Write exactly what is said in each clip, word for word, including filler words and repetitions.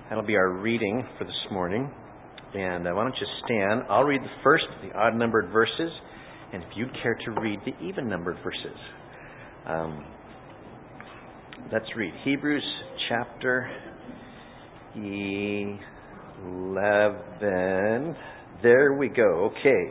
That'll be our reading for this morning. And uh, why don't you stand? I'll read the first, the odd-numbered verses, and if you'd care to read the even-numbered verses. Um, let's read Hebrews chapter eleven. There we go. Okay.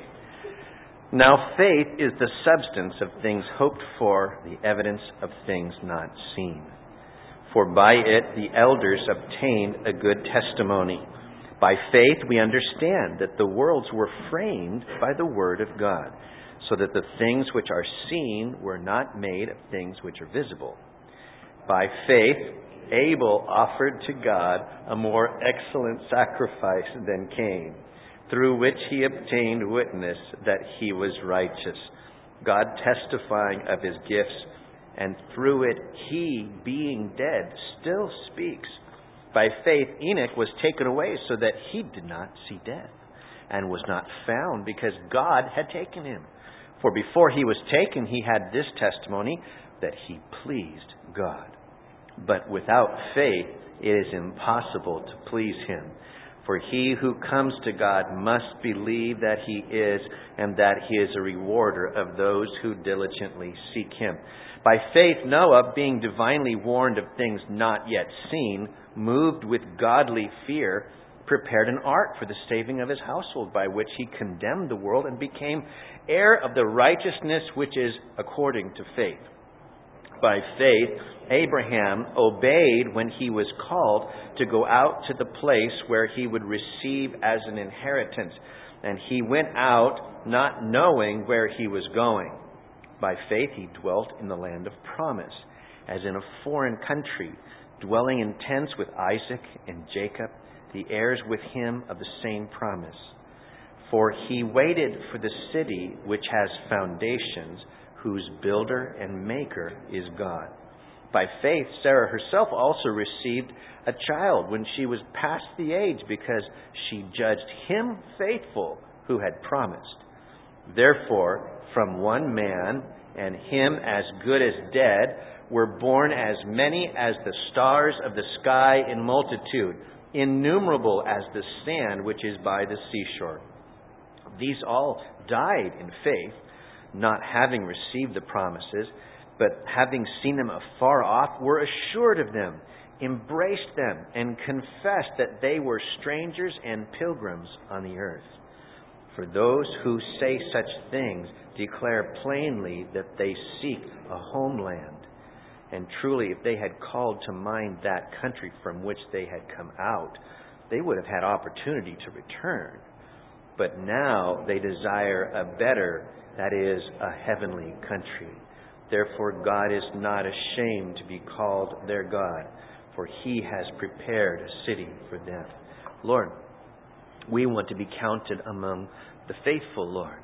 Now faith is the substance of things hoped for, the evidence of things not seen. For by it the elders obtained a good testimony. By faith we understand that the worlds were framed by the word of God, so that the things which are seen were not made of things which are visible. By faith Abel offered to God a more excellent sacrifice than Cain, through which he obtained witness that he was righteous, God testifying of his gifts, and through it he, being dead, still speaks. By faith Enoch was taken away so that he did not see death, and was not found because God had taken him. For before he was taken he had this testimony, that he pleased God. But without faith it is impossible to please him. For he who comes to God must believe that he is, and that he is a rewarder of those who diligently seek him. By faith Noah, being divinely warned of things not yet seen, moved with godly fear, prepared an ark for the saving of his household, by which he condemned the world and became heir of the righteousness which is according to faith. By faith Abraham obeyed when he was called to go out to the place where he would receive as an inheritance, and he went out not knowing where he was going. By faith he dwelt in the land of promise, as in a foreign country, dwelling in tents with Isaac and Jacob, the heirs with him of the same promise. For he waited for the city which has foundations, whose builder and maker is God. By faith Sarah herself also received a child when she was past the age, because she judged him faithful who had promised. Therefore, from one man, and him as good as dead, were born as many as the stars of the sky in multitude, innumerable as the sand which is by the seashore. These all died in faith, not having received the promises, but having seen them afar off, were assured of them, embraced them, and confessed that they were strangers and pilgrims on the earth. For those who say such things declare plainly that they seek a homeland. And truly, if they had called to mind that country from which they had come out, they would have had opportunity to return. But now they desire a better, that is, a heavenly country. Therefore God is not ashamed to be called their God, for he has prepared a city for them. Lord, we want to be counted among the faithful, Lord.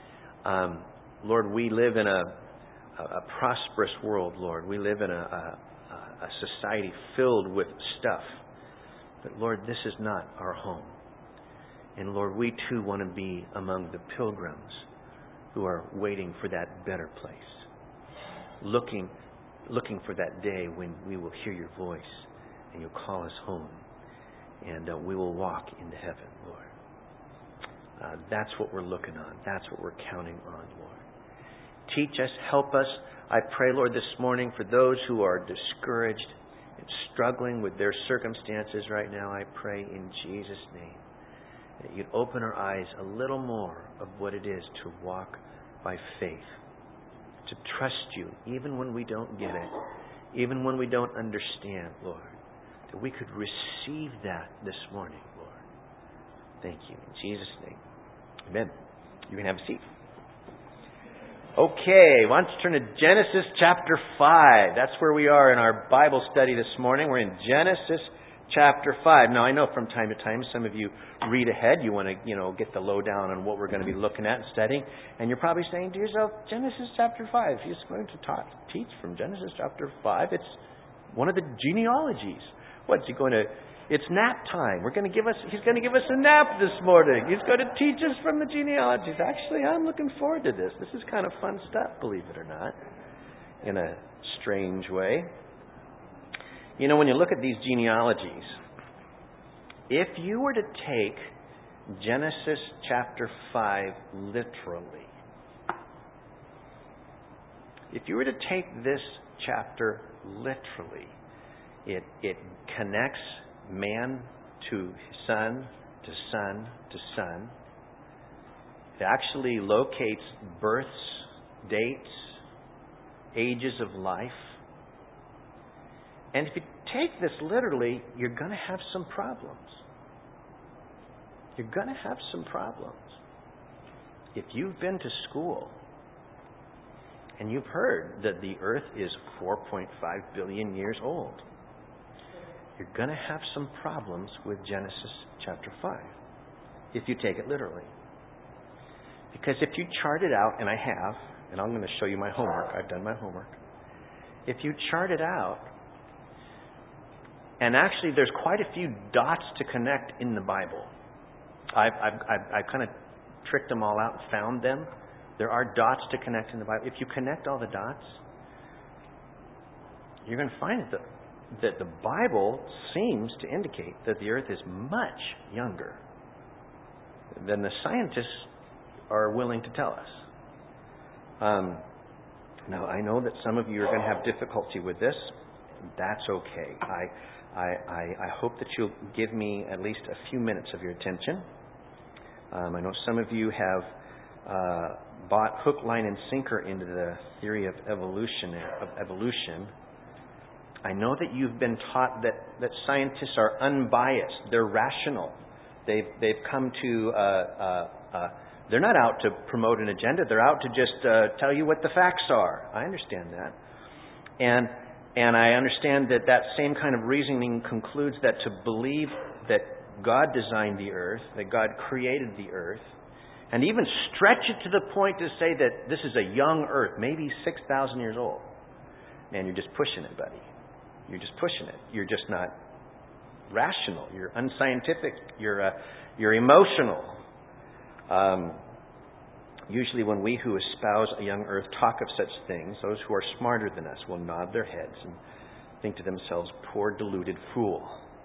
Um, Lord, we live in a, a, a prosperous world, Lord. We live in a, a, a society filled with stuff. But Lord, this is not our home. And Lord, we too want to be among the pilgrims who are waiting for that better place. Looking, looking for that day when we will hear your voice and you'll call us home. And uh, we will walk into heaven, Lord. Uh, that's what we're looking on. That's what we're counting on, Lord. Teach us, help us. I pray, Lord, this morning for those who are discouraged and struggling with their circumstances right now. I pray in Jesus' name that you'd open our eyes a little more of what it is to walk by faith, to trust you even when we don't get it, even when we don't understand, Lord, that we could receive that this morning, Lord. Thank you. In Jesus' name. Amen. You can have a seat. Okay, why don't you turn to Genesis chapter five. That's where we are in our Bible study this morning. We're in Genesis chapter five. Now, I know from time to time some of you read ahead. You want to, you know, get the lowdown on what we're going to be looking at and studying. And you're probably saying to yourself, Genesis chapter five. He's going to talk, teach from Genesis chapter five. It's one of the genealogies. What's he going to... It's nap time. We're going to give us. He's going to give us a nap this morning. He's going to teach us from the genealogies. Actually, I'm looking forward to this. This is kind of fun stuff, believe it or not, in a strange way. You know, when you look at these genealogies, If you were to take Genesis chapter five literally, if you were to take this chapter literally, it it connects man to son, to son, to son. It actually locates births, dates, ages of life. And if you take this literally, you're going to have some problems. You're going to have some problems. If you've been to school and you've heard that the earth is four point five billion years old, you're going to have some problems with Genesis chapter five if you take it literally. Because if you chart it out, and I have, and I'm going to show you my homework. I've done my homework. If you chart it out, and actually there's quite a few dots to connect in the Bible. I've, I've, I've, I've kind of tricked them all out and found them. There are dots to connect in the Bible. If you connect all the dots, you're going to find that the, that the Bible seems to indicate that the earth is much younger than the scientists are willing to tell us. Um, now, I know that some of you are going to have difficulty with this. That's okay. I, I, I, I hope that you'll give me at least a few minutes of your attention. Um, I know some of you have uh, bought hook, line, and sinker into the theory of evolution. Of evolution. I know that you've been taught that, that scientists are unbiased. They're rational. They've they've come to. Uh, uh, uh, they're not out to promote an agenda. They're out to just uh, tell you what the facts are. I understand that, and and I understand that that same kind of reasoning concludes that to believe that God designed the earth, that God created the earth, and even stretch it to the point to say that this is a young earth, maybe six thousand years old. Man, you're just pushing it, buddy. You're just pushing it. You're just not rational. You're unscientific. You're uh, you're emotional. Um, usually when we who espouse a young earth talk of such things, those who are smarter than us will nod their heads and think to themselves, poor deluded fool.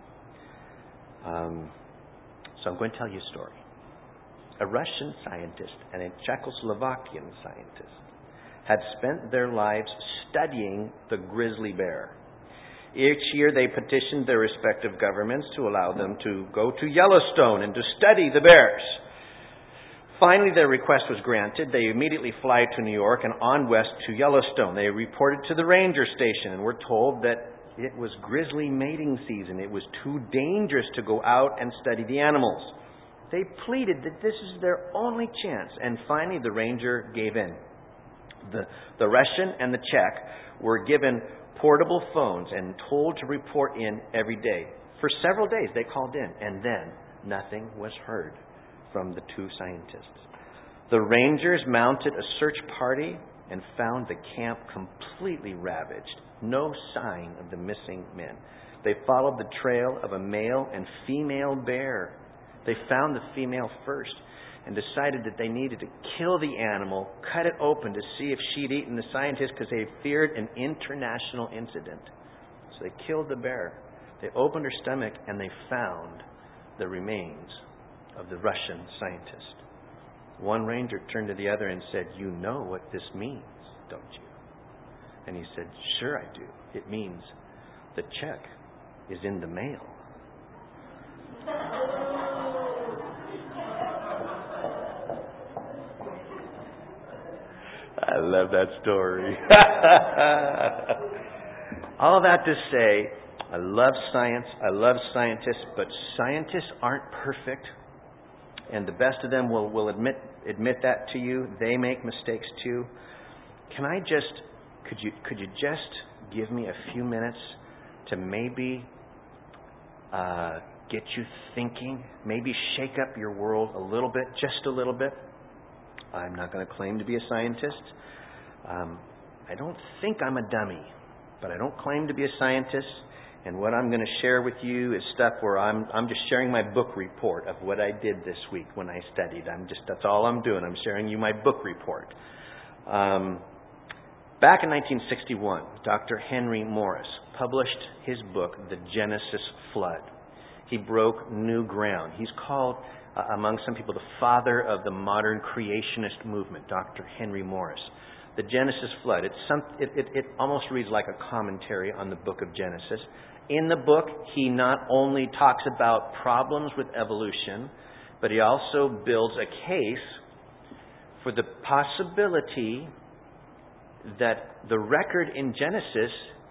Um, so I'm going to tell you a story. A Russian scientist and a Czechoslovakian scientist had spent their lives studying the grizzly bear. Each year they petitioned their respective governments to allow them to go to Yellowstone and to study the bears. Finally, their request was granted. They immediately fly to New York and on west to Yellowstone. They reported to the ranger station and were told that it was grizzly mating season. It was too dangerous to go out and study the animals. They pleaded that this is their only chance, and finally the ranger gave in. The, the Russian and the Czech were given portable phones and told to report in every day. For several days they called in, and then nothing was heard from the two scientists. The rangers mounted a search party and found the camp completely ravaged. No sign of the missing men. They followed the trail of a male and female bear. They found the female first and decided that they needed to kill the animal, cut it open to see if she'd eaten the scientist because they feared an international incident. So they killed the bear. They opened her stomach and they found the remains of the Russian scientist. One ranger turned to the other and said, "You know what this means, don't you?" And he said, "Sure I do. It means the check is in the mail." I love that story. All that to say, I love science, I love scientists, but scientists aren't perfect. And the best of them will, will admit admit that to you. They make mistakes too. Can I just, could you could you just give me a few minutes to maybe uh, get you thinking, maybe shake up your world a little bit, just a little bit? I'm not going to claim to be a scientist. Um, I don't think I'm a dummy, but I don't claim to be a scientist. And what I'm going to share with you is stuff where I'm I'm just sharing my book report of what I did this week when I studied. I'm just that's all I'm doing. I'm sharing you my book report. Um, back in nineteen sixty-one, Doctor Henry Morris published his book, The Genesis Flood. He broke new ground. He's called, uh, among some people, the father of the modern creationist movement, Doctor Henry Morris. The Genesis flood, it's some, it, it, it almost reads like a commentary on the book of Genesis. In the book, he not only talks about problems with evolution, but he also builds a case for the possibility that the record in Genesis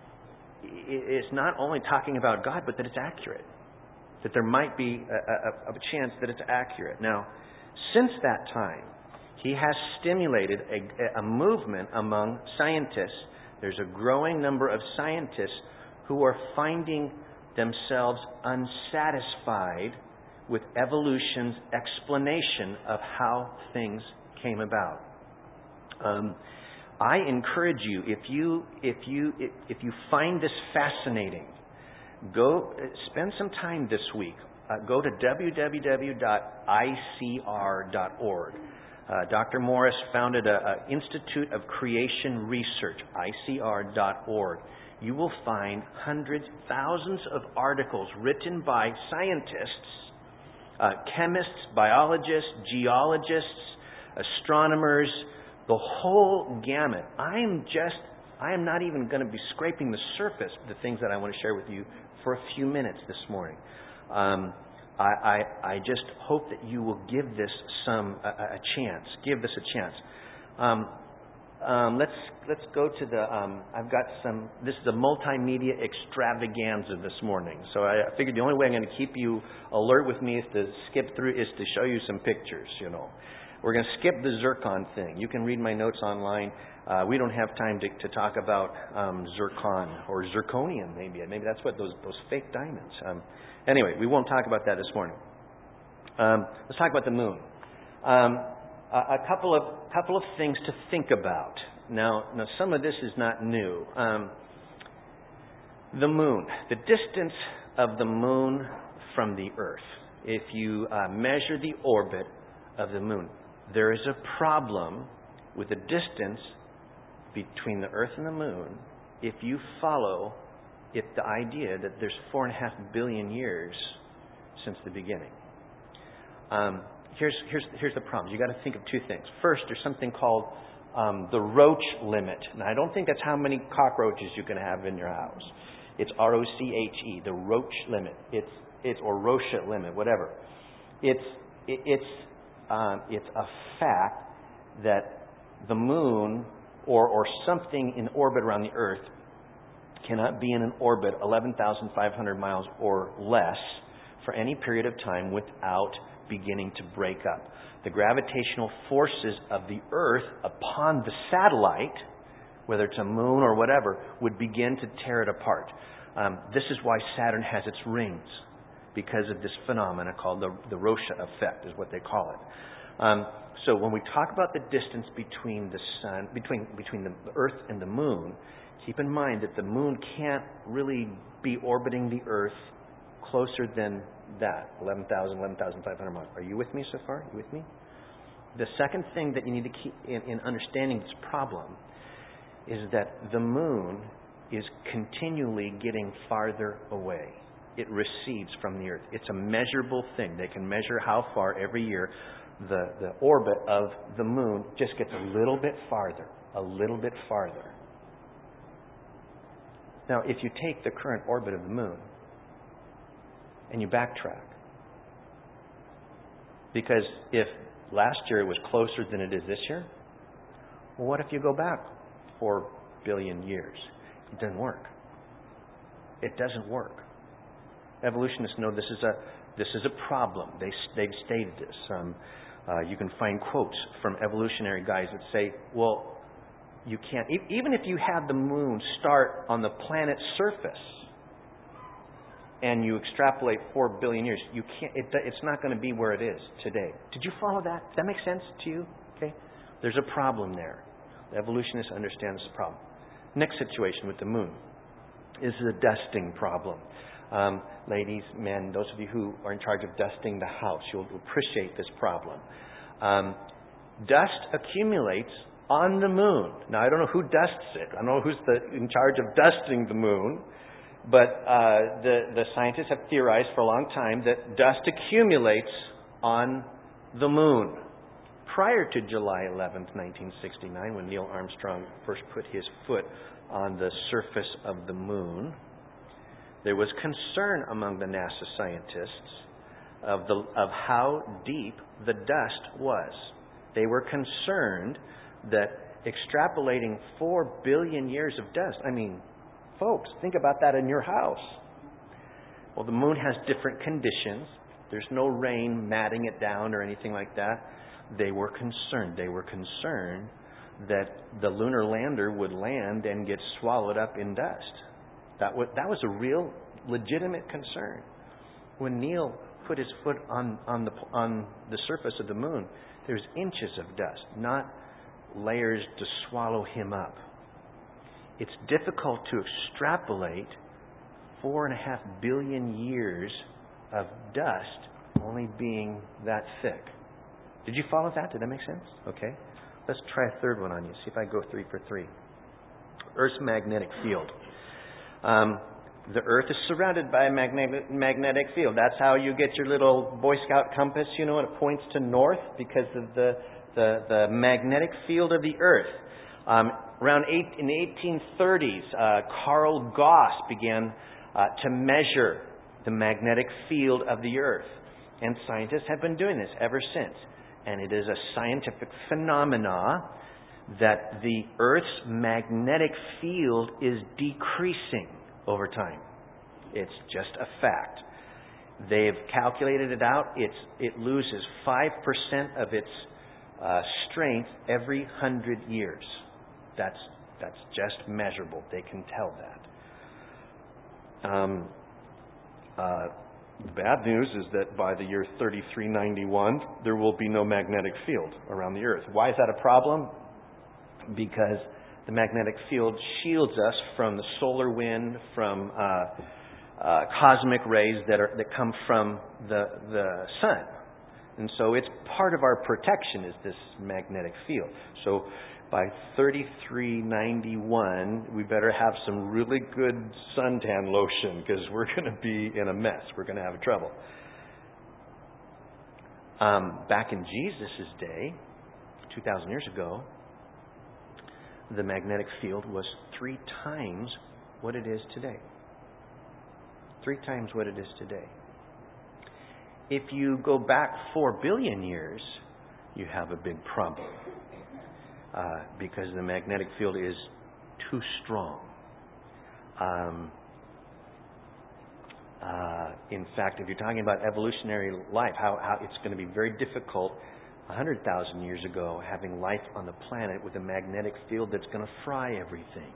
is not only talking about God, but that it's accurate. That there might be a, a, a chance that it's accurate. Now, since that time, he has stimulated a, a movement among scientists. There's a growing number of scientists who are finding themselves unsatisfied with evolution's explanation of how things came about. Um, I encourage you, if you if you if you find this fascinating, go spend some time this week. Uh, go to w w w dot i c r dot org. Uh, Doctor Morris founded an Institute of Creation Research, I C R dot org. You will find hundreds, thousands of articles written by scientists, uh, chemists, biologists, geologists, astronomers, the whole gamut. I'm just, I am not even going to be scraping the surface of the things that I want to share with you for a few minutes this morning. Um, I, I, I just hope that you will give this some a, a chance. Give this a chance. Um, um, let's let's go to the. Um, I've got some. This is a multimedia extravaganza this morning. So I figured the only way I'm going to keep you alert with me is to skip through, is to show you some pictures. You know. We're going to skip the zircon thing. You can read my notes online. Uh, we don't have time to, to talk about um, zircon or zirconium, maybe. Maybe that's what those those fake diamonds. Um, anyway, we won't talk about that this morning. Um, let's talk about the moon. Um, a, a couple of couple of things to think about. Now, now some of this is not new. Um, the moon, the distance of the moon from the Earth. If you uh, measure the orbit of the moon, there is a problem with the distance between the Earth and the moon if you follow it, the idea that there's four and a half billion years since the beginning. Um, here's, here's, here's the problem. You've got to think of two things. First, there's something called um, the Roche limit. Now, I don't think that's how many cockroaches you can have in your house. It's R O C H E, the Roche limit. It's, it's or Roche limit, whatever. It's, it, it's Um, it's a fact that the moon or, or something in orbit around the Earth cannot be in an orbit eleven thousand five hundred miles or less for any period of time without beginning to break up. The gravitational forces of the Earth upon the satellite, whether it's a moon or whatever, would begin to tear it apart. Um, this is why Saturn has its rings, because of this phenomena called the, the Roche effect, is what they call it. Um, so when we talk about the distance between the sun, between between the Earth and the moon, keep in mind that the moon can't really be orbiting the Earth closer than that, eleven thousand, eleven thousand five hundred miles. Are you with me so far? Are you with me? The second thing that you need to keep in, in understanding this problem is that the moon is continually getting farther away. It recedes from the Earth. It's a measurable thing. They can measure how far every year the, the orbit of the moon just gets a little bit farther, a little bit farther. Now, if you take the current orbit of the moon and you backtrack, because if last year it was closer than it is this year, well, what if you go back four billion years? It doesn't work. It doesn't work. Evolutionists know this is a this is a problem. They they've stated this. Um, uh, you can find quotes from evolutionary guys that say, "Well, you can't. E- even if you have the moon start on the planet's surface, and you extrapolate four billion years, you can't. It, it's not going to be where it is today." Did you follow that? Does that make sense to you? Okay. There's a problem there. The evolutionists understand this problem. Next situation with the moon is the dusting problem. Um, ladies, men, those of you who are in charge of dusting the house, you'll appreciate this problem. Um, dust accumulates on the moon. Now, I don't know who dusts it. I don't know who's the, in charge of dusting the moon. But uh, the, the scientists have theorized for a long time that dust accumulates on the moon. Prior to July eleventh, nineteen sixty-nine, when Neil Armstrong first put his foot on the surface of the moon, there was concern among the NASA scientists of the of how deep the dust was. They were concerned that extrapolating four billion years of dust, I mean, folks, think about that in your house. Well, the moon has different conditions. There's no rain matting it down or anything like that. They were concerned. They were concerned that the lunar lander would land and get swallowed up in dust. That was, that was a real, legitimate concern. When Neil put his foot on, on, the, on the surface of the moon, there's inches of dust, not layers to swallow him up. It's difficult to extrapolate four and a half billion years of dust only being that thick. Did you follow that? Did that make sense? Okay. Let's try a third one on you. See if I go three for three. Earth's magnetic field. Um, the Earth is surrounded by a magnetic, magnetic field. That's how you get your little Boy Scout compass, you know, and it points to north because of the, the, the magnetic field of the Earth. Um, around eight, in the eighteen thirties, uh, Carl Gauss began uh, to measure the magnetic field of the Earth. And scientists have been doing this ever since. And it is a scientific phenomena that the Earth's magnetic field is decreasing over time. It's just a fact. They've calculated it out. It's, it loses five percent of its uh, strength every hundred years. That's, that's just measurable. They can tell that. Um, uh, The bad news is that by the year thirty-three ninety-one, there will be no magnetic field around the Earth. Why is that a problem? Because the magnetic field shields us from the solar wind, from uh, uh, cosmic rays that are that come from the the sun, and so it's part of our protection is this magnetic field. So by thirty-three ninety-one, we better have some really good suntan lotion because we're going to be in a mess. We're going to have trouble. Um, back in Jesus' day, two thousand years ago, the magnetic field was three times what it is today. Three times what it is today. If you go back four billion years, you have a big problem. Uh, because the magnetic field is too strong. Um, uh, in fact, if you're talking about evolutionary life, how, how it's going to be very difficult one hundred thousand years ago having life on the planet with a magnetic field that's going to fry everything.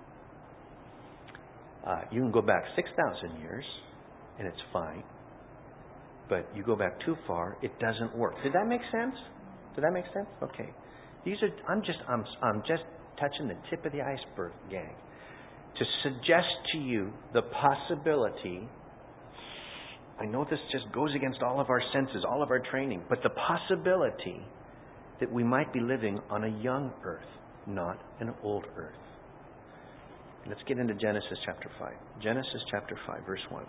Uh, you can go back six thousand years and it's fine. But you go back too far, it doesn't work. Did that make sense? Did that make sense? Okay. These are, I'm just, I'm, I'm just touching the tip of the iceberg, gang. To suggest to you the possibility, I know this just goes against all of our senses, all of our training, but the possibility that we might be living on a young earth, not an old earth. Let's get into Genesis chapter five. Genesis chapter five, verse one.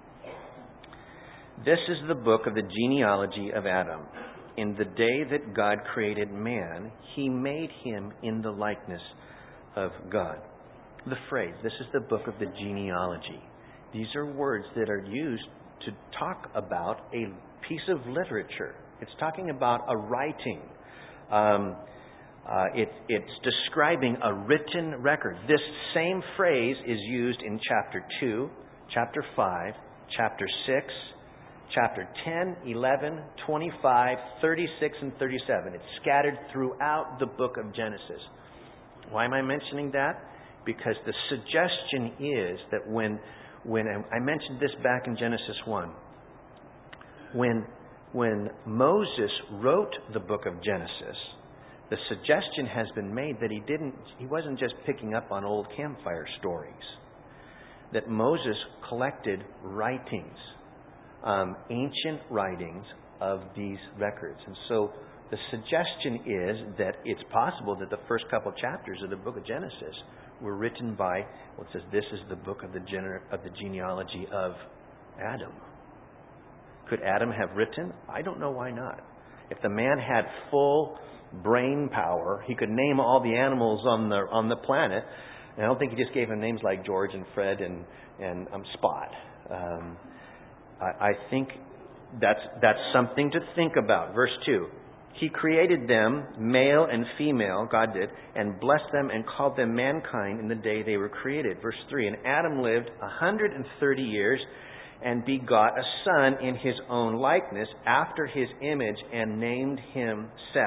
This is the book of the genealogy of Adam. In the day that God created man, He made him in the likeness of God. The phrase, this is the book of the genealogy. These are words that are used to talk about a piece of literature. It's talking about a writing. Um, uh, it, it's describing a written record. This same phrase is used in chapter two, chapter five, chapter six, chapter ten, eleven, twenty-five, thirty-six, and thirty-seven. It's scattered throughout the book of Genesis. Why am I mentioning that? Because the suggestion is that when, when I mentioned this back in Genesis one, when, when Moses wrote the book of Genesis, the suggestion has been made that he didn't, he wasn't just picking up on old campfire stories. That Moses collected writings, um, ancient writings of these records. And so the suggestion is that it's possible that the first couple chapters of the book of Genesis were written by, well, it says this is the book of the, gener- of the genealogy of Adam. Could Adam have written? I don't know why not. If the man had full brain power, he could name all the animals on the on the planet. And I don't think he just gave them names like George and Fred and and um, Spot. Um, I, I think that's that's something to think about. Verse two. He created them, male and female, God did, and blessed them and called them mankind in the day they were created. Verse three. And Adam lived one hundred thirty years and begot a son in his own likeness after his image and named him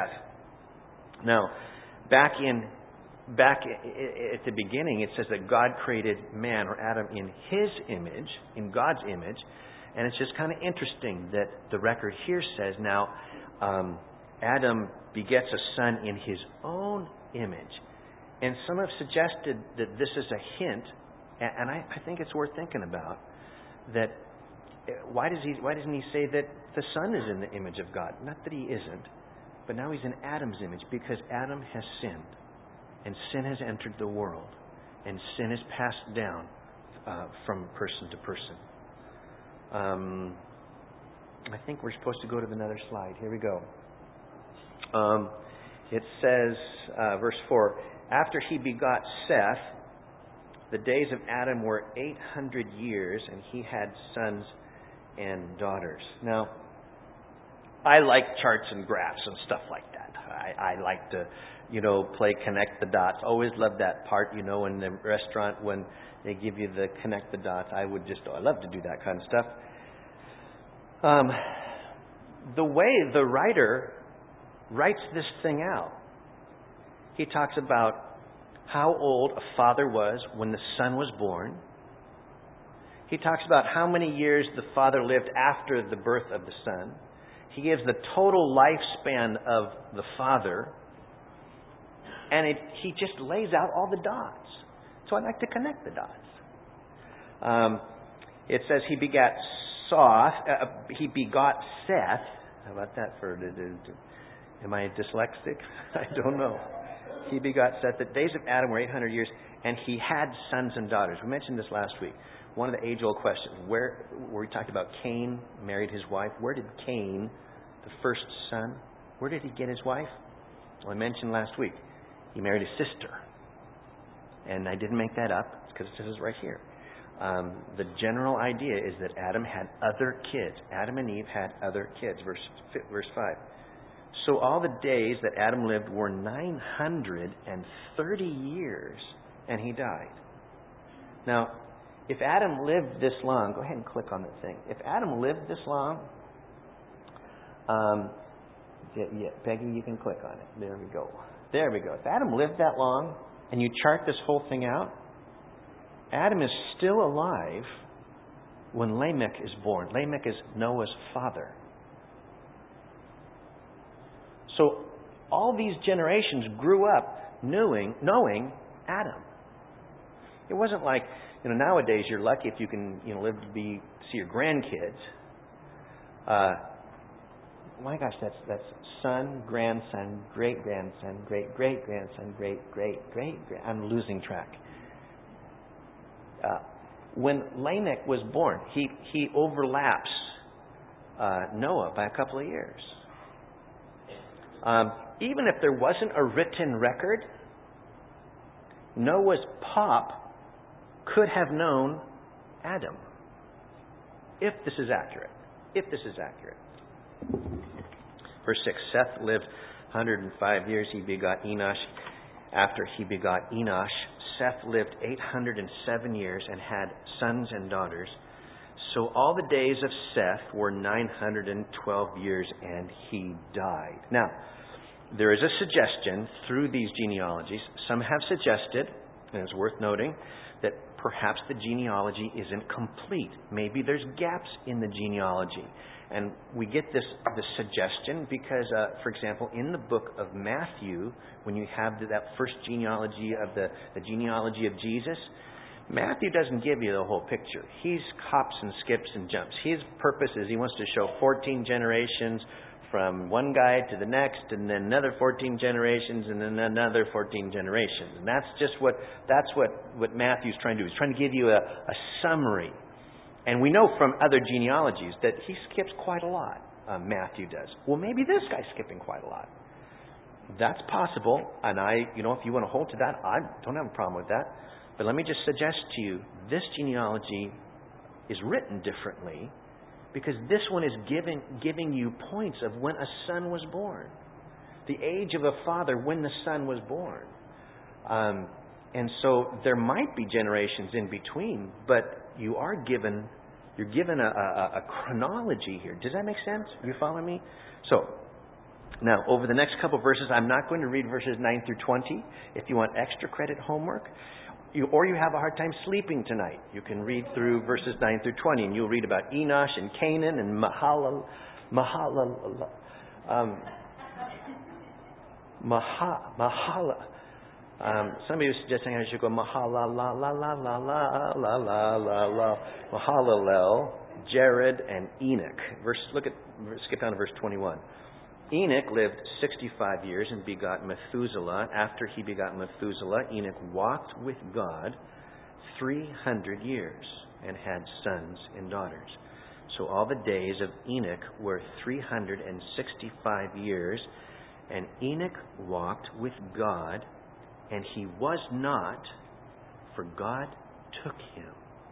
Seth. Now, back in back at the beginning, it says that God created man or Adam in his image, in God's image. And it's just kind of interesting that the record here says now um, Adam begets a son in his own image. And some have suggested that this is a hint, and I, I think it's worth thinking about, that why does he why doesn't he say that the son is in the image of God? Not that he isn't, but now he's in Adam's image, because Adam has sinned, and sin has entered the world, and sin is passed down uh, from person to person. Um, I think we're supposed to go to another slide. Here we go. Um, it says, uh, verse four, after he begot Seth, the days of Adam were eight hundred years, and he had sons and daughters. Now, I like charts and graphs and stuff like that. I, I like to, you know, play connect the dots. Always love that part, you know, in the restaurant when they give you the connect the dots. I would just, I love to do that kind of stuff. Um, the way the writer writes this thing out, he talks about how old a father was when the son was born. He talks about how many years the father lived after the birth of the son. He gives the total lifespan of the father. And it, he just lays out all the dots. So I like to connect the dots. Um, it says he begat Soth, uh, he begot Seth. How about that for... Am I dyslexic? I don't know. He begot Seth. The days of Adam were eight hundred years, and he had sons and daughters. We mentioned this last week. One of the age-old questions, where, where we talked about Cain married his wife. Where did Cain, the first son, where did he get his wife? Well, I mentioned last week. He married his sister. And I didn't make that up, because it says right here. Um, the general idea is that Adam had other kids. Adam and Eve had other kids. Verse, verse five. So all the days that Adam lived were nine hundred thirty years, and he died. Now, if Adam lived this long, go ahead and click on that thing. If Adam lived this long, um, yeah, yeah, Peggy, you can click on it. There we go. There we go. If Adam lived that long, and you chart this whole thing out, Adam is still alive when Lamech is born. Lamech is Noah's father. So all these generations grew up knowing, knowing Adam. It wasn't like, you know, nowadays you're lucky if you can, you know, live to be see your grandkids. Uh, my gosh, that's that's son, grandson, great grandson, great great grandson, great great great. I'm losing track. Uh, when Lamech was born, he he overlaps uh, Noah by a couple of years. Um, even if there wasn't a written record, Noah's pop could have known Adam. If this is accurate. If this is accurate. Verse six, Seth lived one hundred five years. He begot Enosh. After he begot Enosh, Seth lived eight hundred seven years and had sons and daughters. So all the days of Seth were nine hundred twelve years, and he died. Now, there is a suggestion through these genealogies. Some have suggested, and it's worth noting, that perhaps the genealogy isn't complete. Maybe there's gaps in the genealogy. And we get this, this suggestion because, uh, for example, in the book of Matthew, when you have that first genealogy of the, the genealogy of Jesus, Matthew doesn't give you the whole picture. He hops and skips and jumps. His purpose is he wants to show fourteen generations from one guy to the next, and then another fourteen generations, and then another fourteen generations. And that's just what that's what, what Matthew's trying to do. He's trying to give you a, a summary. And we know from other genealogies that he skips quite a lot. Uh, Matthew does. Well, maybe this guy's skipping quite a lot. That's possible, and I, you know, if you want to hold to that, I don't have a problem with that. But let me just suggest to you, this genealogy is written differently, because this one is giving giving you points of when a son was born. The age of a father when the son was born. Um, and so there might be generations in between, but you are given, you're given a, a, a chronology here. Does that make sense? You follow me? So, now, over the next couple of verses, I'm not going to read verses nine through twenty. If you want extra credit homework, You, or you have a hard time sleeping tonight, you can read through verses nine through twenty, and you'll read about Enosh and Canaan and Mahalal, Mahalal, um, Maha, Mahala. Um, somebody was suggesting I should go Mahala, la la la la la la la la la, Mahalalel, Jared, and Enoch. Verse, look at, skip down to verse twenty-one. Enoch lived sixty-five years and begot Methuselah. After he begot Methuselah, Enoch walked with God three hundred years and had sons and daughters. So all the days of Enoch were three hundred sixty-five years, and Enoch walked with God, and he was not, for God took him.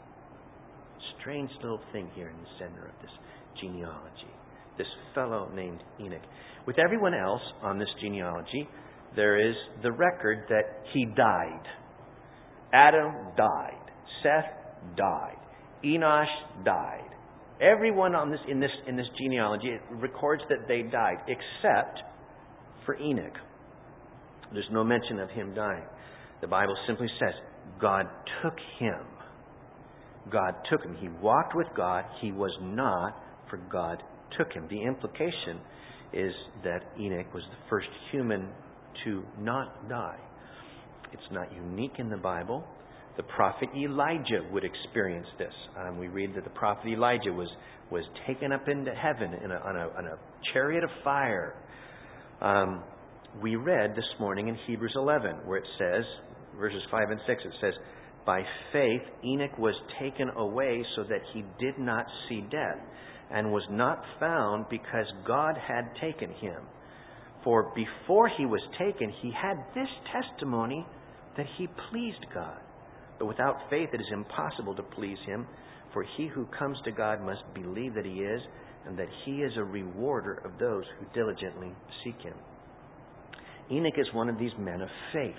Strange little thing here in the center of this genealogy. This fellow named Enoch. With everyone else on this genealogy, there is the record that he died. Adam died. Seth died. Enosh died. Everyone on this in this in this genealogy it records that they died, except for Enoch. There's no mention of him dying. The Bible simply says God took him. God took him. He walked with God. He was not, for God took him. The implication is that Enoch was the first human to not die. It's not unique in the Bible. The prophet Elijah would experience this. Um, we read that the prophet Elijah was, was taken up into heaven in a, on, a, on a chariot of fire. Um, we read this morning in Hebrews eleven, where it says, verses five and six, it says, by faith Enoch was taken away so that he did not see death, and was not found because God had taken him. For before he was taken, he had this testimony that he pleased God. But without faith it is impossible to please him, for he who comes to God must believe that he is, and that he is a rewarder of those who diligently seek him. Enoch is one of these men of faith.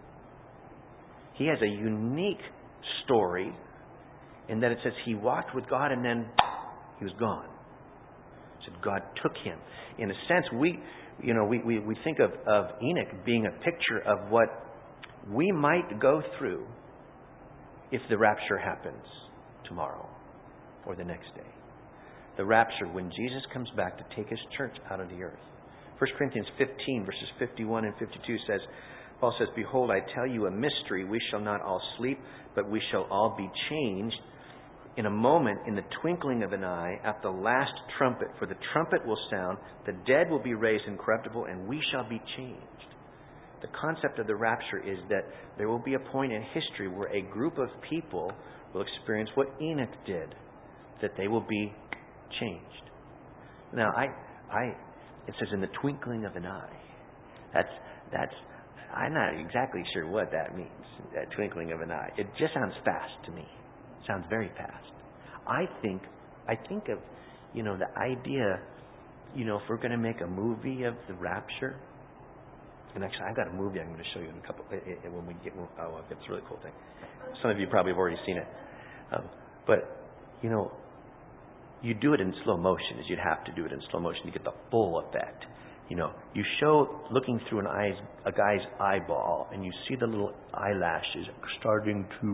He has a unique story in that it says he walked with God and then he was gone. So God took him. In a sense, we, you know, we, we, we think of, of Enoch being a picture of what we might go through if the rapture happens tomorrow or the next day. The rapture, when Jesus comes back to take his church out of the earth. First Corinthians fifteen, verses fifty-one and fifty-two says, Paul says, behold, I tell you a mystery. We shall not all sleep, but we shall all be changed in a moment, in the twinkling of an eye, at the last trumpet. For the trumpet will sound, the dead will be raised incorruptible, and we shall be changed. The concept of the rapture is that there will be a point in history where a group of people will experience what Enoch did, that they will be changed. Now, I, I, it says in the twinkling of an eye. That's, that's, I'm not exactly sure what that means, that twinkling of an eye. It just sounds fast to me. It sounds very fast. I think, I think of, you know, the idea, you know, if we're going to make a movie of the rapture, and actually I've got a movie I'm going to show you in a couple, when we get, oh, it's a really cool thing. Some of you probably have already seen it. Um, but, you know, you do it in slow motion, as you'd have to do it in slow motion to get the full effect. You know, you show looking through an eyes, a guy's eyeball, and you see the little eyelashes starting to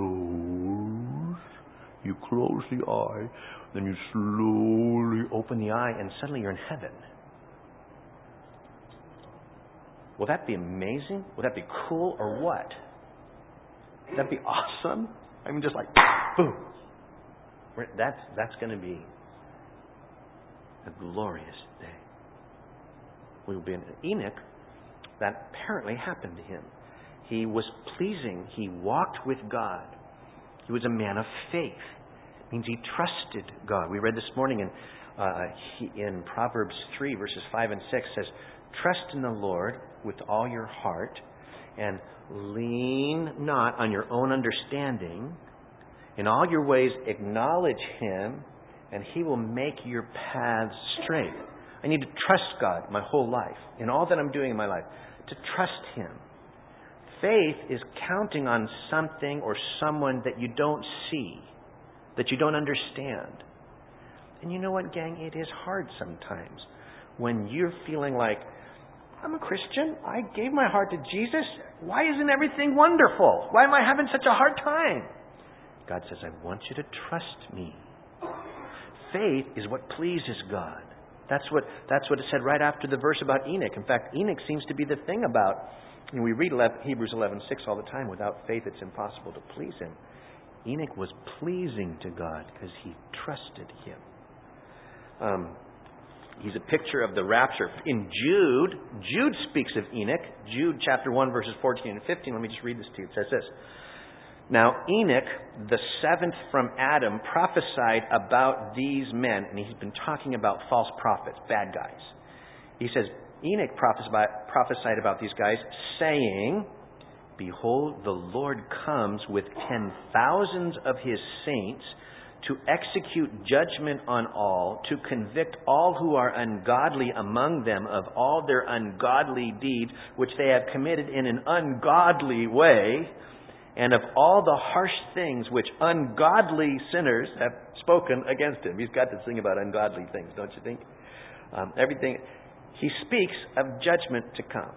close. You close the eye, then you slowly open the eye, and suddenly you're in heaven. Will that be amazing? Will that be cool, or what? Would that be awesome? I mean, just like, boom. That's, that's going to be a glorious day. We will be in Enoch. That apparently happened to him. He was pleasing. He walked with God. He was a man of faith. It means he trusted God. We read this morning in uh, he, in Proverbs three, verses five and six, says, "Trust in the Lord with all your heart, and lean not on your own understanding. In all your ways acknowledge Him, and He will make your paths straight." I need to trust God my whole life, in all that I'm doing in my life, to trust Him. Faith is counting on something or someone that you don't see, that you don't understand. And you know what, gang? It is hard sometimes when you're feeling like, I'm a Christian. I gave my heart to Jesus. Why isn't everything wonderful? Why am I having such a hard time? God says, I want you to trust me. Faith is what pleases God. That's what that's what it said right after the verse about Enoch. In fact, Enoch seems to be the thing about, you know, we read Hebrews eleven six all the time, without faith it's impossible to please Him. Enoch was pleasing to God because he trusted Him. Um, he's a picture of the rapture. In Jude, Jude speaks of Enoch. Jude chapter one, verses fourteen and fifteen. Let me just read this to you. It says this. Now Enoch, the seventh from Adam, prophesied about these men. And he's been talking about false prophets, bad guys. He says, Enoch prophesied about these guys, saying, Behold, the Lord comes with ten thousands of His saints to execute judgment on all, to convict all who are ungodly among them of all their ungodly deeds, which they have committed in an ungodly way, and of all the harsh things which ungodly sinners have spoken against Him. He's got this thing about ungodly things, don't you think? Um, everything. He speaks of judgment to come.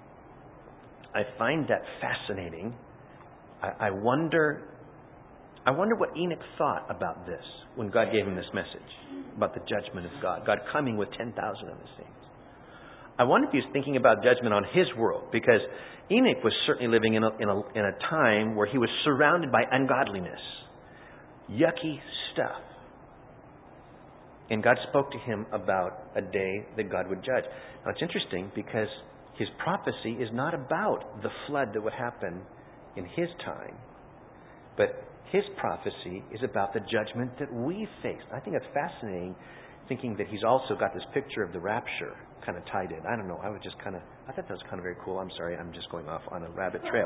I find that fascinating. I, I wonder, I wonder what Enoch thought about this when God gave him this message about the judgment of God. God coming with ten thousand of His saints. I wonder if he was thinking about judgment on his world, because Enoch was certainly living in a, in a, in a time where he was surrounded by ungodliness, yucky stuff. And God spoke to him about a day that God would judge. Now it's interesting because his prophecy is not about the flood that would happen in his time, but his prophecy is about the judgment that we face. I think it's fascinating, thinking that he's also got this picture of the rapture kind of tied in. I don't know. I was just kind of, I thought that was kind of very cool. I'm sorry. I'm just going off on a rabbit trail.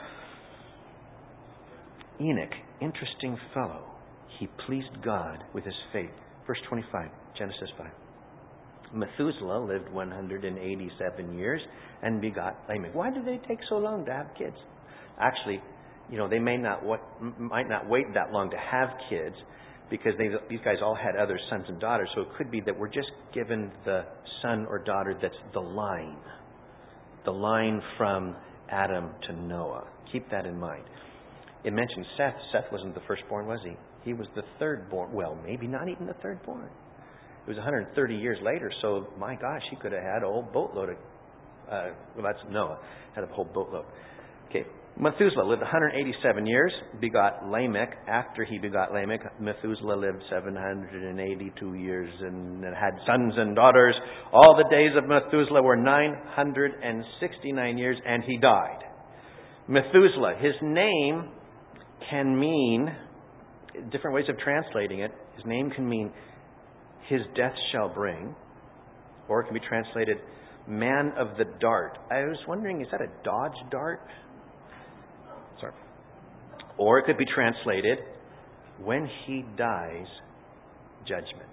Enoch, interesting fellow. He pleased God with his faith. Verse twenty-five, Genesis five. Methuselah lived one hundred eighty-seven years and begot Lamech. Why did they take so long to have kids? Actually, you know, they may not might not wait that long to have kids, because they, these guys all had other sons and daughters. So it could be that we're just given the son or daughter that's the line. The line from Adam to Noah. Keep that in mind. It mentions Seth. Seth wasn't the firstborn, was he? He was the thirdborn. Well, maybe not even the thirdborn. It was one hundred thirty years later, so my gosh, he could have had a whole boatload of... Uh, well, that's Noah. Had a whole boatload. Okay. Methuselah lived one hundred eighty-seven years, begot Lamech. After he begot Lamech, Methuselah lived seven hundred eighty-two years and had sons and daughters. All the days of Methuselah were nine hundred sixty-nine years, and he died. Methuselah, his name can mean, different ways of translating it, his name can mean his death shall bring, or it can be translated man of the dart. I was wondering, is that a dodge dart? Sorry. Or it could be translated, when he dies, judgment.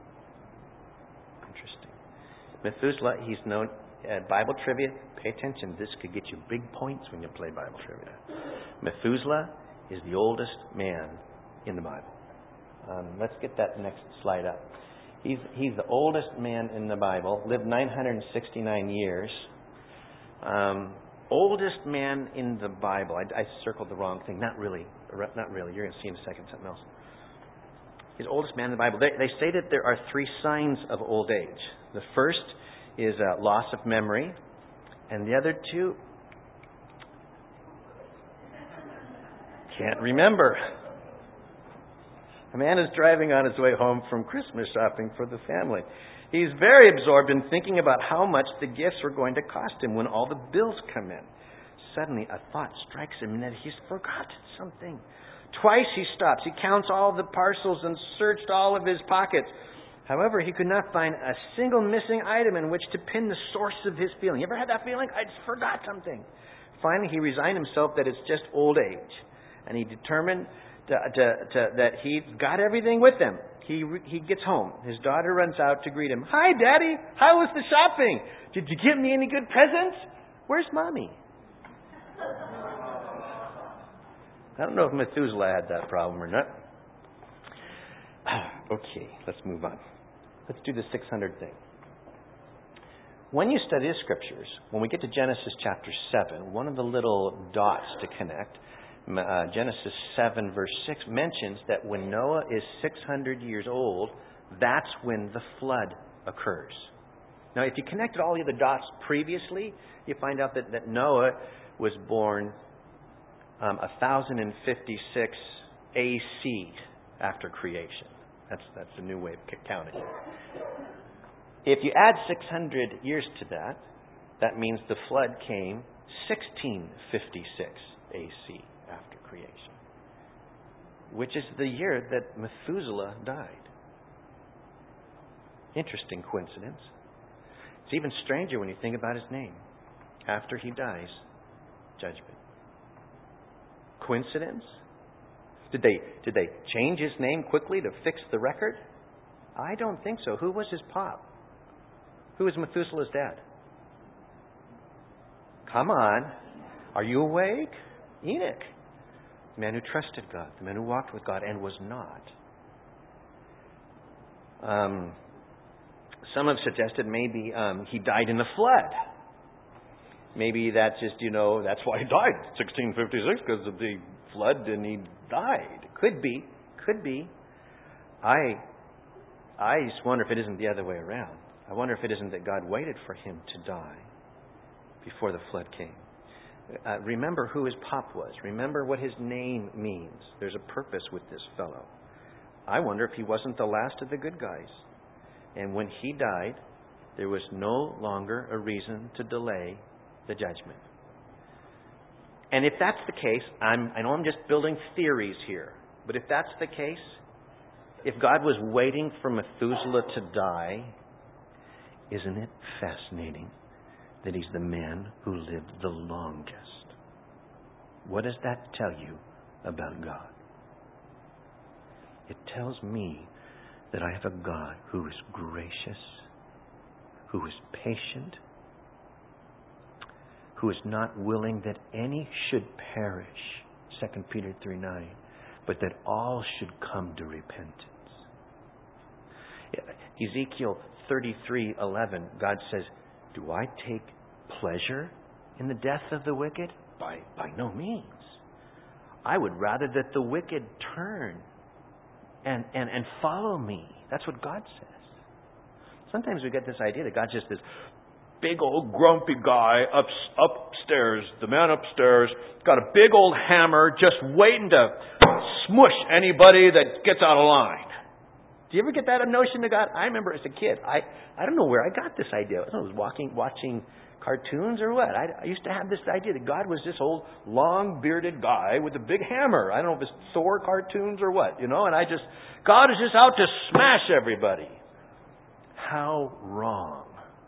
Interesting. Methuselah, he's known at uh, Bible trivia. Pay attention. This could get you big points when you play Bible trivia. Methuselah is the oldest man in the Bible. Um, let's get that next slide up. He's, he's the oldest man in the Bible, lived nine hundred sixty-nine years. Um, Oldest man in the Bible. I, I circled the wrong thing. Not really. Not really. You're going to see in a second something else. He's the oldest man in the Bible. They, they say that there are three signs of old age. The first is uh, loss of memory. And the other two, can't remember. A man is driving on his way home from Christmas shopping for the family. He's very absorbed in thinking about how much the gifts are going to cost him when all the bills come in. Suddenly, a thought strikes him that he's forgotten something. Twice he stops. He counts all the parcels and searched all of his pockets. However, he could not find a single missing item in which to pin the source of his feeling. You ever had that feeling? I just forgot something. Finally, he resigned himself that it's just old age. And he determined to, to, to, that he's got everything with him. He he gets home. His daughter runs out to greet him. Hi, Daddy. How was the shopping? Did you give me any good presents? Where's Mommy? I don't know if Methuselah had that problem or not. Okay, let's move on. Let's do the six hundred thing. When you study the Scriptures, when we get to Genesis chapter seven, one of the little dots to connect, uh, Genesis seven verse six mentions that when Noah is six hundred years old, that's when the flood occurs. Now, if you connected all the other dots previously, you find out that, that Noah was born um, one thousand fifty-six A C after creation. That's that's a new way of counting. If you add six hundred years to that, that means the flood came sixteen fifty-six A C after creation, which is the year that Methuselah died. Interesting coincidence. It's even stranger when you think about his name. After he dies, judgment. Coincidence? Did they did they change his name quickly to fix the record? I don't think so. Who was his pop? Who was Methuselah's dad? Come on. Are you awake? Enoch. The man who trusted God. The man who walked with God and was not. Um, some have suggested maybe um, he died in the flood. Maybe that's just, you know, that's why he died, sixteen fifty-six, because of the flood, and he died. Could be. Could be. I, I just wonder if it isn't the other way around. I wonder if it isn't that God waited for him to die before the flood came. Uh, remember who his pop was. Remember what his name means. There's a purpose with this fellow. I wonder if he wasn't the last of the good guys. And when he died, there was no longer a reason to delay the judgment. And if that's the case, I'm, I know I'm just building theories here, but if that's the case, if God was waiting for Methuselah to die, isn't it fascinating that he's the man who lived the longest? What does that tell you about God? It tells me that I have a God who is gracious, who is patient, who is not willing that any should perish, Second Peter three nine, but that all should come to repentance. Ezekiel thirty-three eleven, God says, do I take pleasure in the death of the wicked? By, by no means. I would rather that the wicked turn and, and, and follow me. That's what God says. Sometimes we get this idea that God's just this big old grumpy guy up, upstairs, the man upstairs, got a big old hammer just waiting to smush anybody that gets out of line. Do you ever get that notion of God? I remember as a kid, I, I don't know where I got this idea. I was walking, watching cartoons or what. I, I used to have this idea that God was this old long-bearded guy with a big hammer. I don't know if it's Thor cartoons or what, you know, and I just, God is just out to smash everybody. How wrong.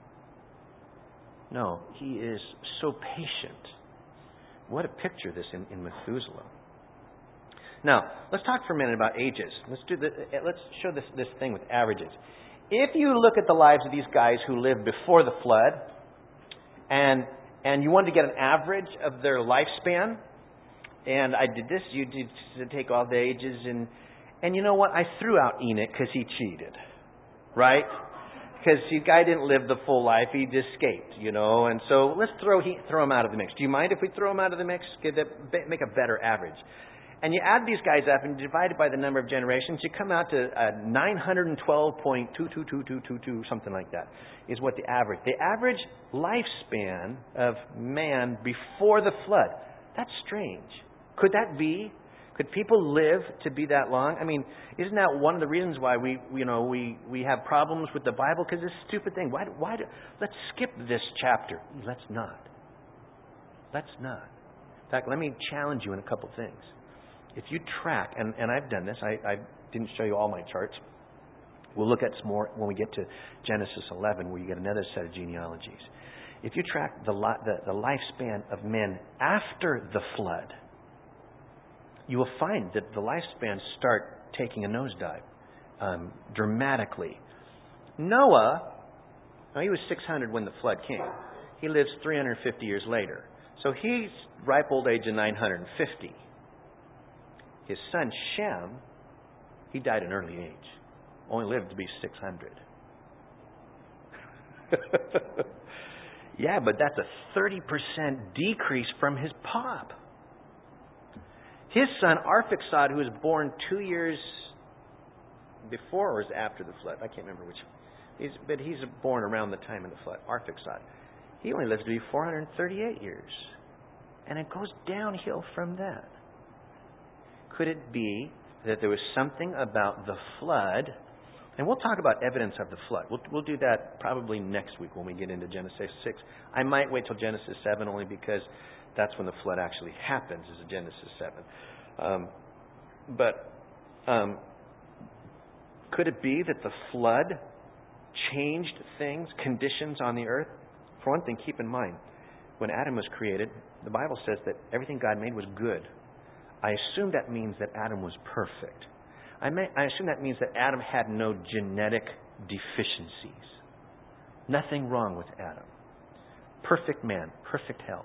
No, he is so patient. What a picture this in, in Methuselah. Now, let's talk for a minute about ages. Let's do the, let's show this, this thing with averages. If you look at the lives of these guys who lived before the flood, and and you wanted to get an average of their lifespan, and I did this, you did to take all the ages, and and you know what? I threw out Enoch because he cheated, right? Because the guy didn't live the full life; he just escaped, you know. And so let's throw he, throw him out of the mix. Do you mind if we throw him out of the mix? Get that, make a better average. And you add these guys up and divide it by the number of generations, you come out to uh, nine hundred twelve point two two two two two two, something like that, is what the average. The average lifespan of man before the flood. That's strange. Could that be Could people live to be that long? I mean, isn't that one of the reasons why we, you know, we, we have problems with the Bible? Because this stupid thing. Why? Why? Do, let's skip this chapter. Let's not. Let's not. In fact, let me challenge you in a couple things. If you track, and, and I've done this. I, I didn't show you all my charts. We'll look at some more when we get to Genesis eleven, where you get another set of genealogies. If you track the, the, the lifespan of men after the flood, you will find that the lifespans start taking a nosedive um, dramatically. Noah, now he was six hundred when the flood came. He lives three hundred fifty years later. So he's ripe old age of nine hundred fifty. His son Shem, he died at an early age. Only lived to be six hundred. Yeah, but that's a thirty percent decrease from his pop. His son Arphaxad, who was born two years before or was after the flood, I can't remember which. He's, but he's born around the time of the flood. Arphaxad, he only lives to be four hundred thirty-eight years, and it goes downhill from that. Could it be that there was something about the flood? And we'll talk about evidence of the flood. We'll, we'll do that probably next week when we get into Genesis six. I might wait till Genesis seven only because that's when the flood actually happens, is Genesis seven. Um, but um, could it be that the flood changed things, conditions on the earth? For one thing, keep in mind, when Adam was created, the Bible says that everything God made was good. I assume that means that Adam was perfect. I, may, I assume that means that Adam had no genetic deficiencies. Nothing wrong with Adam. Perfect man, perfect health.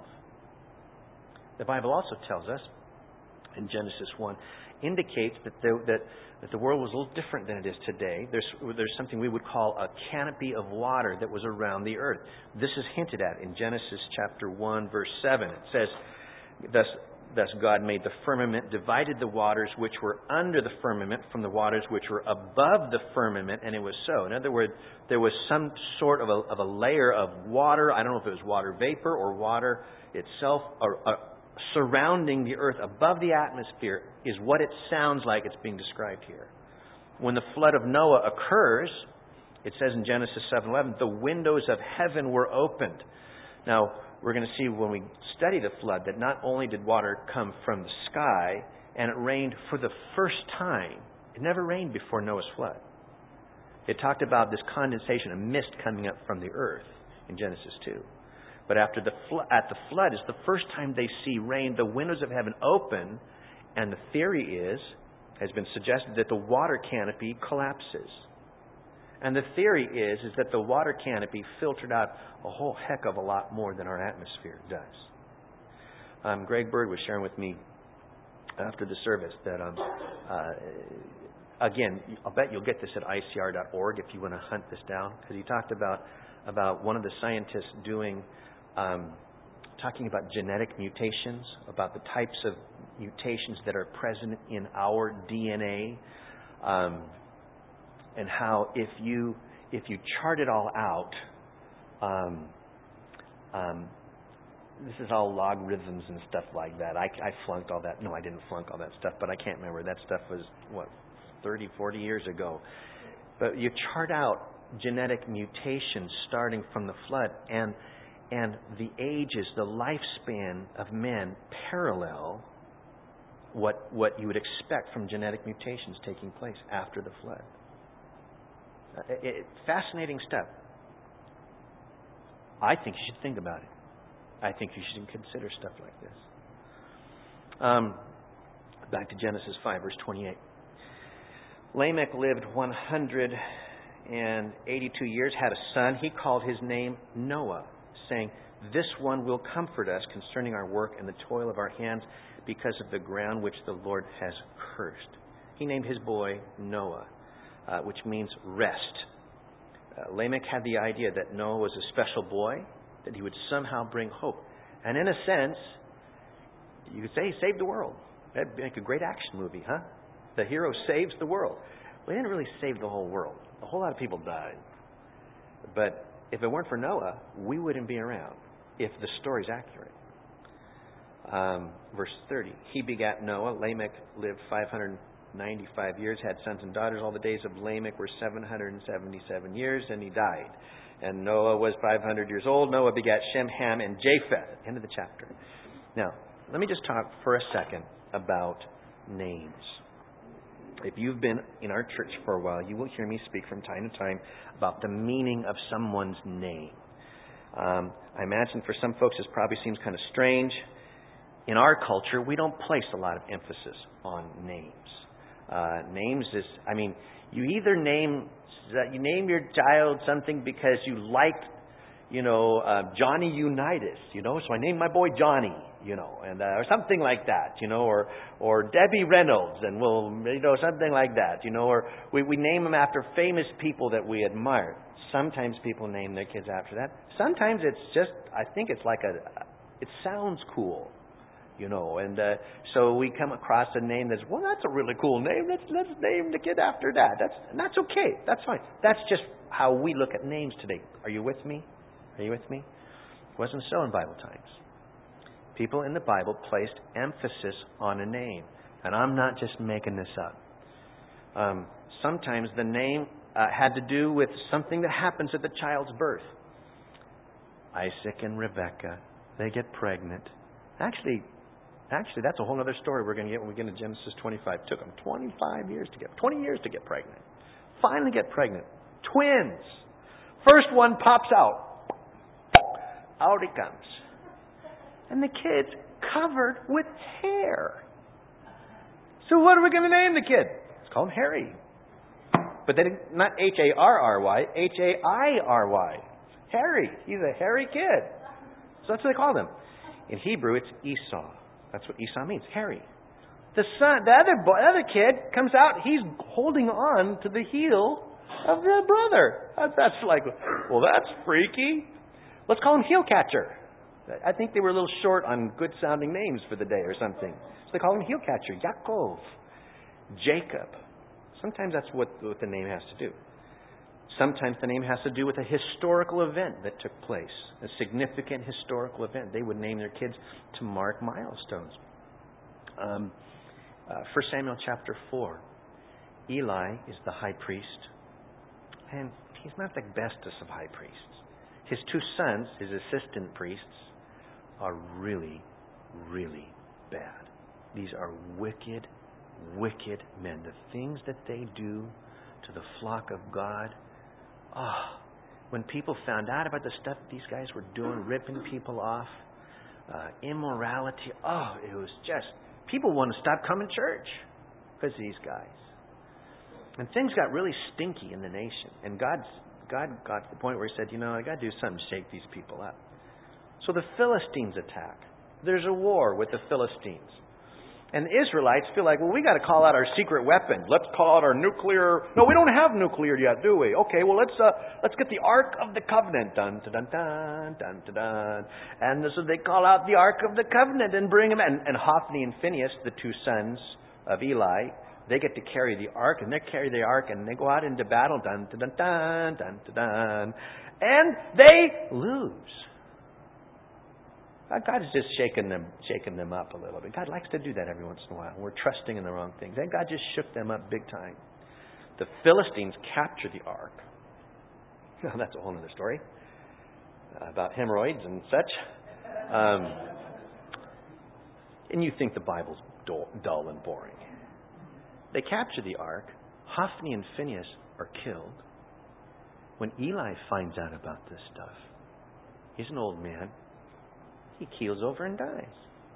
The Bible also tells us, in Genesis one, indicates that the, that, that the world was a little different than it is today. There's, there's something we would call a canopy of water that was around the earth. This is hinted at in Genesis chapter one, verse seven. It says, Thus, Thus God made the firmament, divided the waters which were under the firmament from the waters which were above the firmament, and it was so. In other words, there was some sort of a, of a layer of water. I don't know if it was water vapor or water itself, or, uh, surrounding the earth above the atmosphere is what it sounds like it's being described here. When the flood of Noah occurs, it says in Genesis seven eleven, the windows of heaven were opened. Now, we're going to see when we study the flood that not only did water come from the sky, and it rained for the first time. It never rained before Noah's flood. It talked about this condensation, a mist coming up from the earth in Genesis two. But after the fl- at the flood is the first time they see rain, the windows of heaven open, and the theory is, has been suggested, that the water canopy collapses. And the theory is, is that the water canopy filtered out a whole heck of a lot more than our atmosphere does. Um, Greg Bird was sharing with me after the service that, um, uh, again, I'll bet you'll get this at I C R dot org if you want to hunt this down, because he talked about, about one of the scientists doing, um, talking about genetic mutations, about the types of mutations that are present in our D N A. Um, And how if you if you chart it all out, um, um, this is all logarithms and stuff like that. I, I flunked all that. No, I didn't flunk all that stuff, but I can't remember. That stuff was, what, thirty, forty years ago. But you chart out genetic mutations starting from the flood, and and the ages, the lifespan of men parallel what what you would expect from genetic mutations taking place after the flood. It, it, fascinating stuff. I think you should think about it. I think you should consider stuff like this. Um, back to Genesis five, verse twenty-eight. Lamech lived one hundred eighty-two years, had a son. He called his name Noah, saying, "This one will comfort us concerning our work and the toil of our hands, because of the ground which the Lord has cursed." He named his boy Noah, Uh, which means rest. Uh, Lamech had the idea that Noah was a special boy, that he would somehow bring hope. And in a sense, you could say he saved the world. That'd make a great action movie, huh? The hero saves the world. Well, he didn't really save the whole world. A whole lot of people died. But if it weren't for Noah, we wouldn't be around, if the story's accurate. Um, verse thirty. He begat Noah. Lamech lived five hundred ninety-five years, had sons and daughters. All the days of Lamech were seven hundred seventy-seven years, and he died. And Noah was five hundred years old. Noah begat Shem, Ham, and Japheth. End of the chapter. Now, let me just talk for a second about names. If you've been in our church for a while, you will hear me speak from time to time about the meaning of someone's name. Um, I imagine for some folks this probably seems kind of strange. In our culture, we don't place a lot of emphasis on names. Uh, names is, I mean, you either name you name your child something because you liked, you know, uh, Johnny Unitas, you know, so I named my boy Johnny, you know, and uh, or something like that, you know, or or Debbie Reynolds, and we'll, you know, something like that, you know, or we, we name them after famous people that we admire. Sometimes people name their kids after that. Sometimes it's just, I think it's like a, it sounds cool. You know, and uh, so we come across a name that's, well, that's a really cool name. Let's let's name the kid after that. That's and that's okay. That's fine. That's just how we look at names today. Are you with me? Are you with me? It wasn't so in Bible times. People in the Bible placed emphasis on a name, and I'm not just making this up. Um, sometimes the name uh, had to do with something that happens at the child's birth. Isaac and Rebekah, they get pregnant. Actually. Actually, that's a whole other story we're going to get when we get into Genesis twenty-five. It took them twenty-five years to get, twenty years to get pregnant. Finally get pregnant. Twins. First one pops out. Out he comes. And the kid's covered with hair. So what are we going to name the kid? Let's call him Harry. But they didn't, not H A R R Y, H A I R Y. Harry. He's a hairy kid. So that's what they called him. In Hebrew, it's Esau. That's what Esau means, hairy. The son, the other boy, the other kid comes out. He's holding on to the heel of the brother. That's like, well, that's freaky. Let's call him heel catcher. I think they were a little short on good sounding names for the day or something. So they call him heel catcher. Yaakov, Jacob. Sometimes that's what, what the name has to do. Sometimes the name has to do with a historical event that took place, a significant historical event. They would name their kids to mark milestones. Um, uh, First Samuel chapter four. Eli is the high priest, and he's not the bestest of high priests. His two sons, his assistant priests, are really, really bad. These are wicked, wicked men. The things that they do to the flock of God. Oh, when people found out about the stuff these guys were doing, ripping people off, uh, immorality, oh, it was just, people want to stop coming to church because of these guys. And things got really stinky in the nation. And God's, God got to the point where he said, you know, I got to do something to shake these people up. So the Philistines attack. There's a war with the Philistines. And the Israelites feel like, well, we got to call out our secret weapon. Let's call out our nuclear. No, we don't have nuclear yet, do we? Okay, well, let's uh, let's get the Ark of the Covenant. Dun dun dun dun dun dun dun. And so they call out the Ark of the Covenant and bring them. And, and Hophni and Phinehas, the two sons of Eli, they get to carry the Ark, and they carry the Ark, and they go out into battle. Dun dun dun dun dun dun dun. And they lose. God is just shaking them, shaking them up a little bit. God likes to do that every once in a while. We're trusting in the wrong things. And God just shook them up big time. The Philistines capture the ark. Now, that's a whole other story uh, about hemorrhoids and such. Um, and you think the Bible's dull, dull and boring. They capture the ark. Hophni and Phinehas are killed. When Eli finds out about this stuff, he's an old man. He keels over and dies.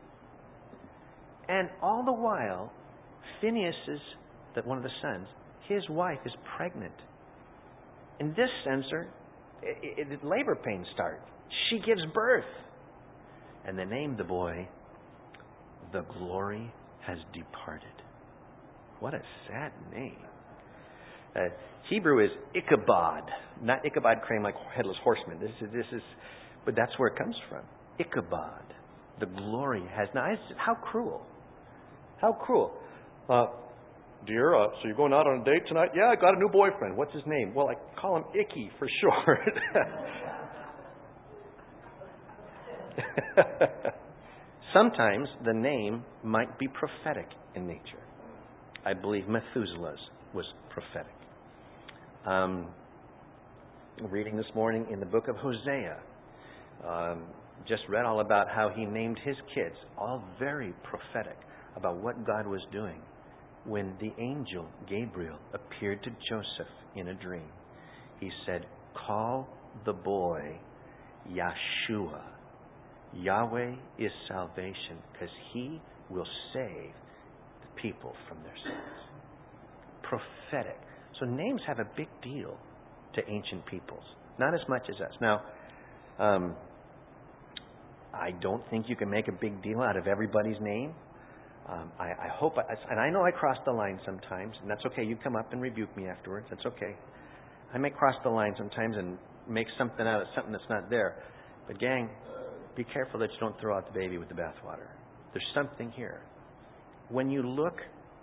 And all the while, Phinehas is, that one of the sons, his wife is pregnant. In this censer, it, it, labor pains start. She gives birth. And they named the boy, The Glory Has Departed. What a sad name. Uh, Hebrew is Ichabod. Not Ichabod Crane like Headless Horseman. This is, this is, but that's where it comes from. Ichabod. The glory has... Now, how cruel. How cruel. Uh, dear, uh, so you're going out on a date tonight? Yeah, I got a new boyfriend. What's his name? Well, I call him Icky for short. Sometimes the name might be prophetic in nature. I believe Methuselah's was prophetic. Um, reading this morning in the book of Hosea, um, just read all about how he named his kids, all very prophetic about what God was doing when the angel Gabriel appeared to Joseph in a dream. He said, "Call the boy Yeshua. Yahweh is salvation, because he will save the people from their sins." Prophetic. So names have a big deal to ancient peoples, not as much as us. Now, um, I don't think you can make a big deal out of everybody's name. Um, I, I hope, I, and I know I cross the line sometimes, and that's okay. You come up and rebuke me afterwards. That's okay. I may cross the line sometimes and make something out of something that's not there. But gang, be careful that you don't throw out the baby with the bathwater. There's something here. When you look,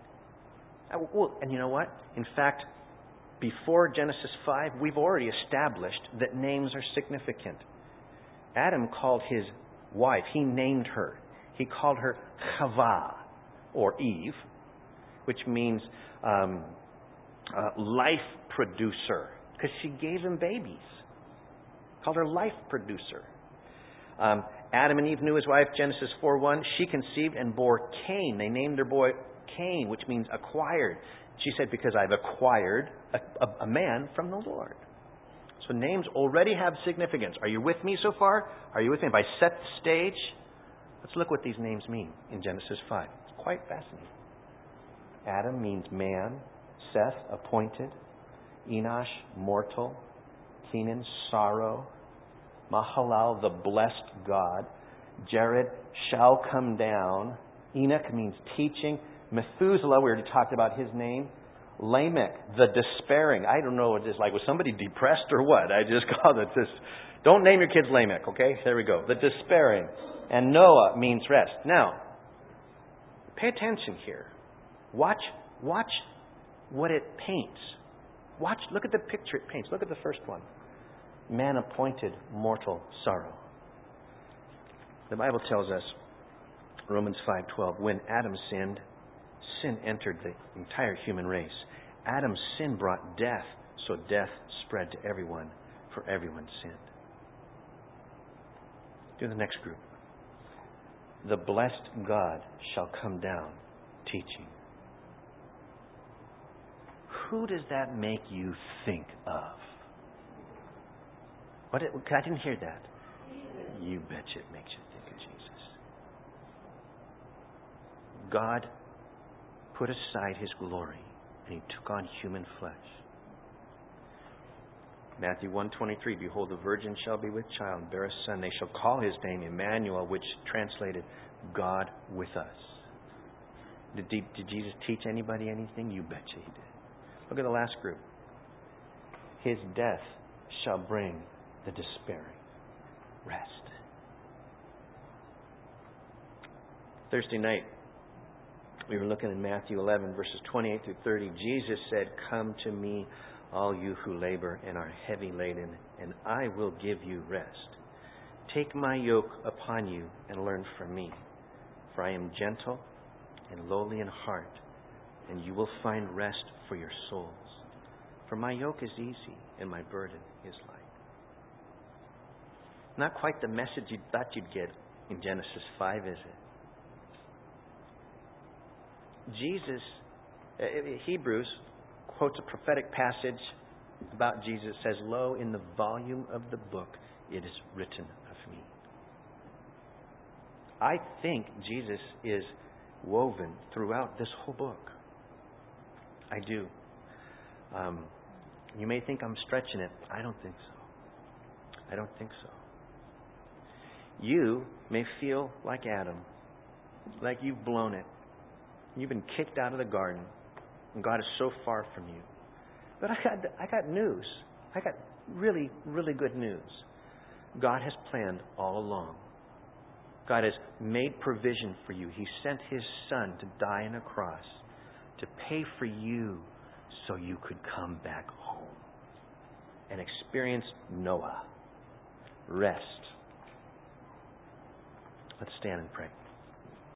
well, and you know what? In fact, before Genesis five, we've already established that names are significant. Adam called his wife, he named her. He called her Chava, or Eve, which means um, uh, life producer, because she gave him babies. Called her life producer. Um, Adam and Eve knew his wife, Genesis four one. She conceived and bore Cain. They named their boy Cain, which means acquired. She said, because I've acquired a, a, a man from the Lord. So names already have significance. Are you with me so far? Are you with me? If I set the stage, let's look what these names mean in Genesis five. It's quite fascinating. Adam means man. Seth, appointed. Enosh, mortal. Kenan, sorrow. Mahalal, the blessed God. Jared, shall come down. Enoch means teaching. Methuselah, we already talked about his name. Lamech, the despairing. I don't know what it is like. Was somebody depressed or what? I just called it this. Don't name your kids Lamech, okay? There we go. The despairing. And Noah means rest. Now, pay attention here. Watch, watch what it paints. Watch, look at the picture it paints. Look at the first one. Man appointed mortal sorrow. The Bible tells us, Romans five twelve, when Adam sinned, sin entered the entire human race. Adam's sin brought death, so death spread to everyone, for everyone sinned. Do the next group. The blessed God shall come down, teaching. Who does that make you think of? What? It, I didn't hear that. You betcha it makes you think of Jesus. God put aside His glory and He took on human flesh. Matthew one twenty-three, behold, the virgin shall be with child, and bear a son. They shall call his name Emmanuel, which translated God with us. Did, did, did Jesus teach anybody anything? You betcha He did. Look at the last group. His death shall bring the despairing rest. Thursday night, we were looking in Matthew eleven, verses twenty-eight through thirty. Jesus said, come to me, all you who labor and are heavy laden, and I will give you rest. Take my yoke upon you and learn from me, for I am gentle and lowly in heart, and you will find rest for your souls. For my yoke is easy and my burden is light. Not quite the message you thought you'd get in Genesis five, is it? Jesus, uh, Hebrews quotes a prophetic passage about Jesus. It says, lo, in the volume of the book it is written of me. I think Jesus is woven throughout this whole book. I do. Um, you may think I'm stretching it. I don't think so. I don't think so. You may feel like Adam, like you've blown it. You've been kicked out of the garden, and God is so far from you. But I got, I got news. I got really, really good news. God has planned all along. God has made provision for you. He sent His Son to die on a cross to pay for you so you could come back home and experience Noah. Rest. Let's stand and pray.